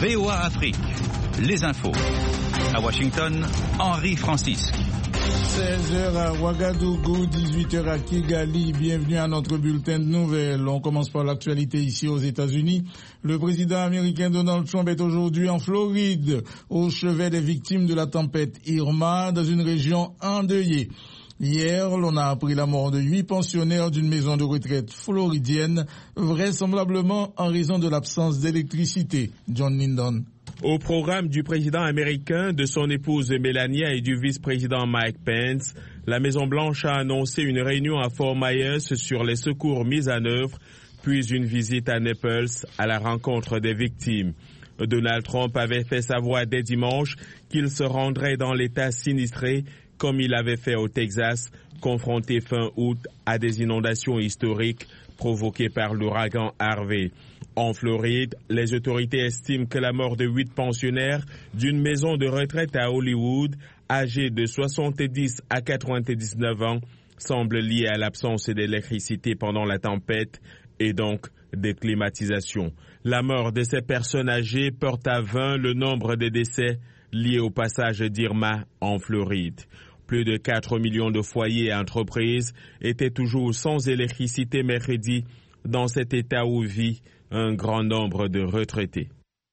VOA Afrique, les infos. À Washington, Henri Francisque. 16h à Ouagadougou, 18h à Kigali. Bienvenue à notre bulletin de nouvelles. On commence par l'actualité ici aux États-Unis. Le président américain Donald Trump est aujourd'hui en Floride, au chevet des victimes de la tempête Irma, dans une région endeuillée. Hier, l'on a appris la mort de 8 pensionnaires d'une maison de retraite floridienne, vraisemblablement en raison de l'absence d'électricité. John Lyndon. Au programme du président américain, de son épouse Melania et du vice-président Mike Pence, la Maison-Blanche a annoncé une réunion à Fort Myers sur les secours mis en œuvre, puis une visite à Naples à la rencontre des victimes. Donald Trump avait fait savoir dès dimanche qu'il se rendrait dans l'État sinistré, comme il avait fait au Texas, confronté fin août à des inondations historiques provoquées par l'ouragan Harvey. En Floride, les autorités estiment que la mort de 8 pensionnaires d'une maison de retraite à Hollywood, âgés de 70 à 99 ans, semble liée à l'absence d'électricité pendant la tempête et donc des climatisations. La mort de ces personnes âgées porte à 20 le nombre de décès liés au passage d'Irma en Floride. Plus de 4 millions de foyers et entreprises étaient toujours sans électricité mercredi dans cet état où vit un grand nombre de retraités.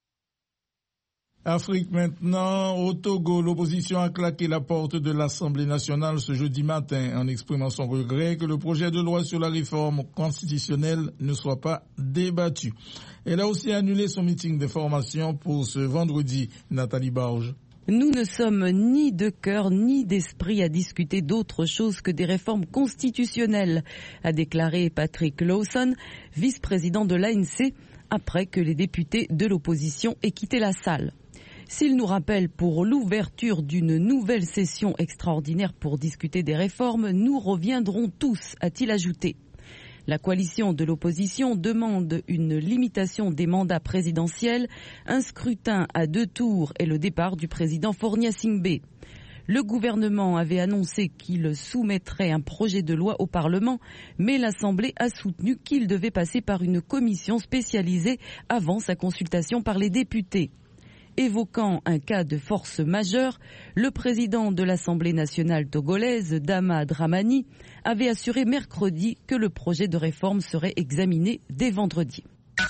Afrique maintenant, au Togo, l'opposition a claqué la porte de l'Assemblée nationale ce jeudi matin en exprimant son regret que le projet de loi sur la réforme constitutionnelle ne soit pas débattu. Elle a aussi annulé son meeting de formation pour ce vendredi. Nathalie Barge. Nous ne sommes ni de cœur ni d'esprit à discuter d'autre chose que des réformes constitutionnelles, a déclaré Patrick Lawson, vice-président de l'ANC, après que les députés de l'opposition aient quitté la salle. S'il nous rappelle pour l'ouverture d'une nouvelle session extraordinaire pour discuter des réformes, nous reviendrons tous, a-t-il ajouté. La coalition de l'opposition demande une limitation des mandats présidentiels, un scrutin à 2 tours et le départ du président Fornia Singbe. Le gouvernement avait annoncé qu'il soumettrait un projet de loi au Parlement, mais l'Assemblée a soutenu qu'il devait passer par une commission spécialisée avant sa consultation par les députés. Évoquant un cas de force majeure, le président de l'Assemblée nationale togolaise, Dama Dramani, avait assuré mercredi que le projet de réforme serait examiné dès vendredi.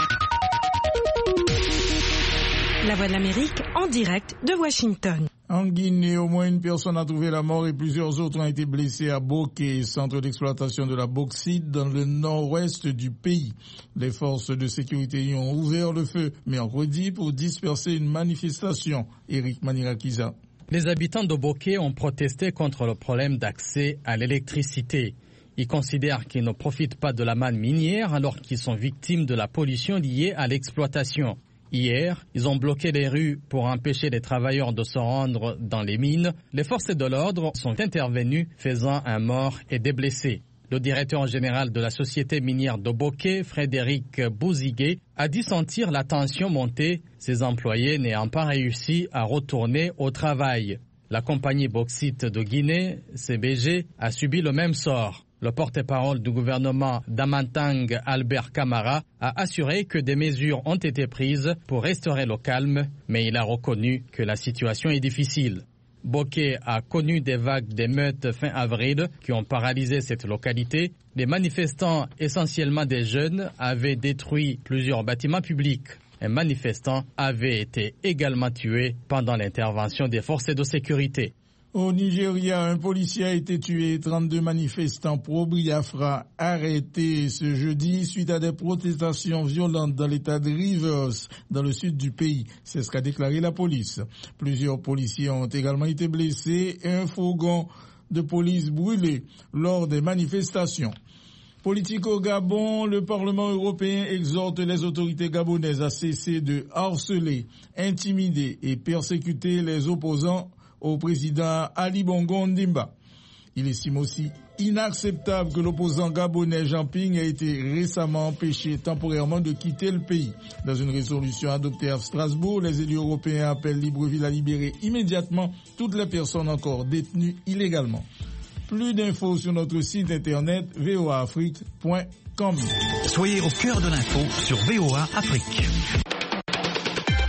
La Voix de l'Amérique en direct de Washington. En Guinée, au moins une personne a trouvé la mort et plusieurs autres ont été blessés à Boké, centre d'exploitation de la bauxite dans le nord-ouest du pays. Les forces de sécurité y ont ouvert le feu mercredi pour disperser une manifestation. Eric Manirakiza. Les habitants de Boké ont protesté contre le problème d'accès à l'électricité. Ils considèrent qu'ils ne profitent pas de la manne minière alors qu'ils sont victimes de la pollution liée à l'exploitation. Hier, ils ont bloqué les rues pour empêcher les travailleurs de se rendre dans les mines. Les forces de l'ordre sont intervenues, faisant un mort et des blessés. Le directeur général de la société minière de Boké, Frédéric Bouzigué, a dit sentir la tension monter, ses employés n'ayant pas réussi à retourner au travail. La compagnie bauxite de Guinée, CBG, a subi le même sort. Le porte-parole du gouvernement d'Amantang, Albert Camara, a assuré que des mesures ont été prises pour restaurer le calme, mais il a reconnu que la situation est difficile. Boké a connu des vagues d'émeutes fin avril qui ont paralysé cette localité. Les manifestants, essentiellement des jeunes, avaient détruit plusieurs bâtiments publics. Un manifestant avait été également tué pendant l'intervention des forces de sécurité. Au Nigeria, un policier a été tué, 32 manifestants pro-Biafra arrêtés ce jeudi suite à des protestations violentes dans l'état de Rivers, dans le sud du pays. C'est ce qu'a déclaré la police. Plusieurs policiers ont également été blessés et un fourgon de police brûlé lors des manifestations. Politique au Gabon, le Parlement européen exhorte les autorités gabonaises à cesser de harceler, intimider et persécuter les opposants au président Ali Bongo Ondimba. Il estime aussi inacceptable que l'opposant gabonais Jean Ping ait été récemment empêché temporairement de quitter le pays. Dans une résolution adoptée à Strasbourg, les élus européens appellent Libreville à libérer immédiatement toutes les personnes encore détenues illégalement. Plus d'infos sur notre site internet voaafrique.com. Soyez au cœur de l'info sur VOA Afrique.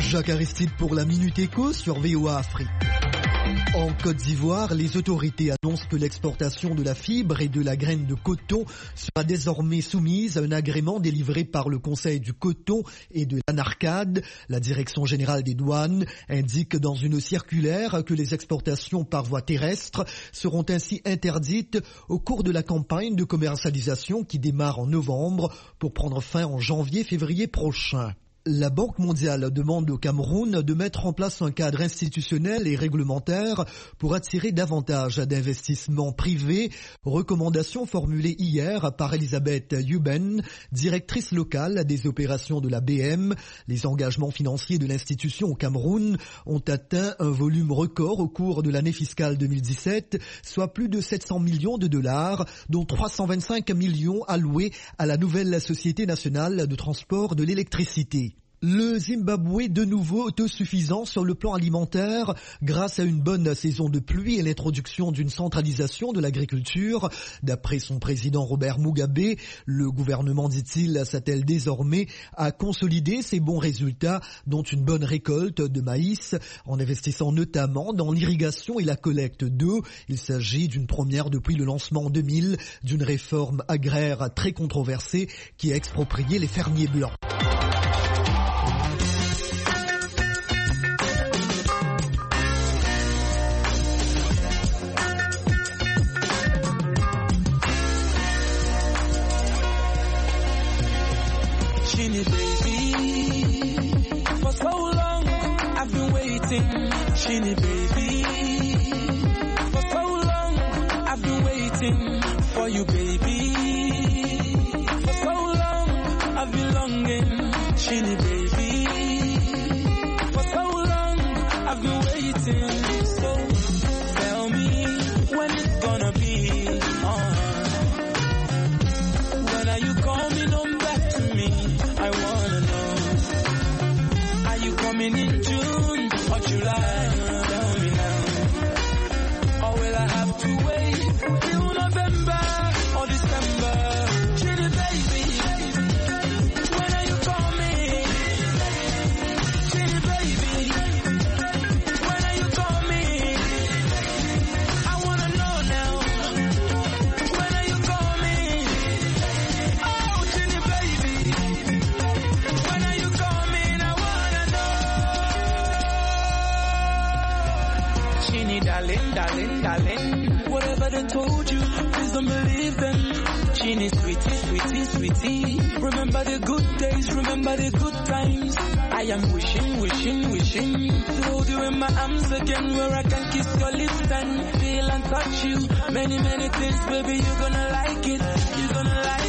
Jacques Aristide pour la Minute Éco sur VOA Afrique. En Côte d'Ivoire, les autorités annoncent que l'exportation de la fibre et de la graine de coton sera désormais soumise à un agrément délivré par le Conseil du coton et de l'Anarcade. La Direction générale des douanes indique dans une circulaire que les exportations par voie terrestre seront ainsi interdites au cours de la campagne de commercialisation qui démarre en novembre pour prendre fin en janvier-février prochain. La Banque mondiale demande au Cameroun de mettre en place un cadre institutionnel et réglementaire pour attirer davantage d'investissements privés. Recommandation formulée hier par Elisabeth Yuben, directrice locale des opérations de la BM. Les engagements financiers de l'institution au Cameroun ont atteint un volume record au cours de l'année fiscale 2017, soit plus de 700 millions de dollars, dont 325 millions alloués à la nouvelle Société nationale de transport de l'électricité. Le Zimbabwe, de nouveau autosuffisant sur le plan alimentaire, grâce à une bonne saison de pluie et l'introduction d'une centralisation de l'agriculture. D'après son président Robert Mugabe, le gouvernement, dit-il, s'attelle désormais à consolider ses bons résultats, dont une bonne récolte de maïs, en investissant notamment dans l'irrigation et la collecte d'eau. Il s'agit d'une première depuis le lancement en 2000 d'une réforme agraire très controversée qui a exproprié les fermiers blancs. Chini baby, for so long I've been waiting. Chini baby, for so long I've been waiting for you baby. For so long I've been longing. Chini baby, for so long I've been waiting. So tell me when it's gonna be on. When are you coming home back to me? I wanna know. Are you coming in June or July? Tell me now. Or will I have to wait till November or December? Chitty baby, when are you coming? Chitty baby, when are you coming? I wanna know now. When are you coming? Oh, chitty baby. When are you coming? I wanna know. Chini, darling, darling, darling. Whatever they told you, please don't believe them. Chini, sweetie, sweetie, sweetie. Remember the good days, remember the good times. I am wishing, wishing, wishing to hold you in my arms again, where I can kiss your lips and feel and touch you. Many, many things, baby, you're gonna like it. You're gonna like it.